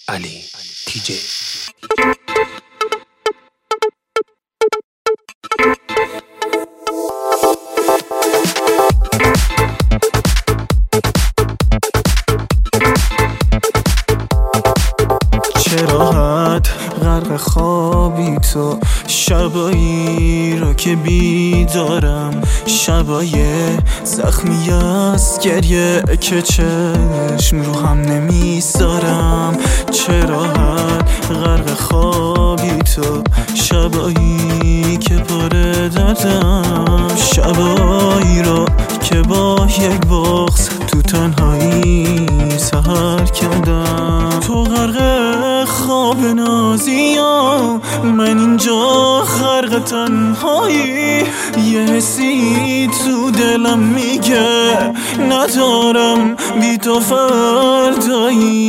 علی تی جی. چه راحت غرق خوابی تو، شبایی رو که بیدارم، شبای زخمی از گریه که چشم رو هم نمیذارم. چه راحت غرق خوابی تو، شبایی که پر دردم، شبایی رو که با یک بغض تو تنهایی سحر کردم. تو غرق خواب نازیم، من اینجا غرق تنهایی. یه حسی تو دلم میگه ندارم بی تو فردایی.